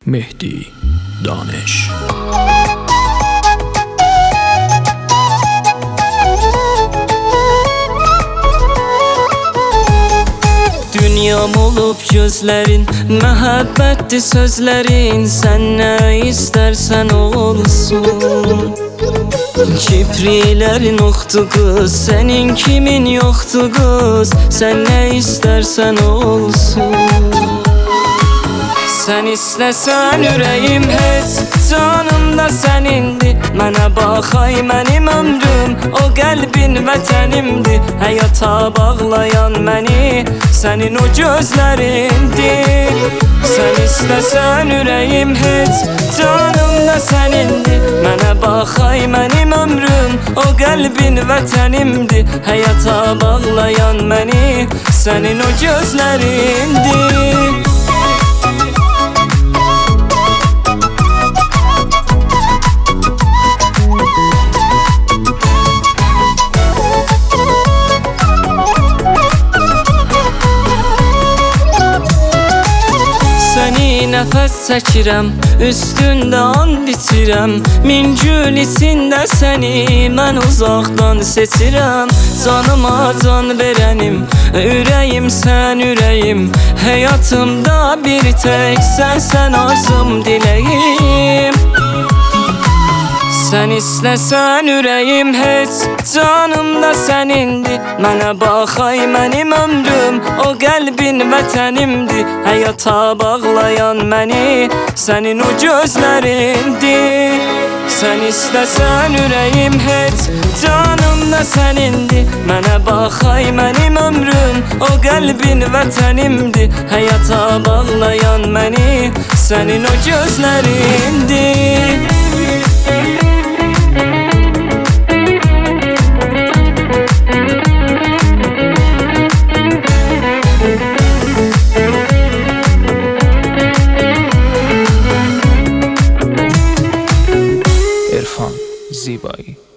Mehdi Danış. Dünyam olub gözlərin, məhəbbətdir sözlərin. Sən nə istərsən olsun. Kipriklərin oxdu qız, sənin kimin yoxdu qız. Sən nə istərsən olsun. Sən istəsən ürəyim heç, canım da sənindir. Mənə bax ay mənim ömrüm, o qəlbin vətənimdir. Həyata bağlayan məni sənin o gözlərindir. Sən istəsən ürəyim heç, canım da sənindir. Mənə bax ay mənim ömrüm, o qəlbin vətənimdir. Həyata bağlayan məni sənin o gözlərindir. Nəfəs çəkirəm, üstündə and içirəm. Min gül içində səni mən uzaqdan seçirəm. Canıma can verənim, ürəyim sən ürəyim. Həyatımda bir tək sənsən arzum diləyim. Sən istəsən ürəyim heç, canım da sənindir. Mənə bax ay mənim ömrüm, o qəlbin vətənimdir. Həyata bağlayan məni sənin o gözlərindir. Sən istəsən ürəyim heç, canım da sənindir. Mənə bax ay mənim ömrüm, o qəlbin vətənimdir. Həyata bağlayan məni sənin o gözlərindir. İrfan Zibai.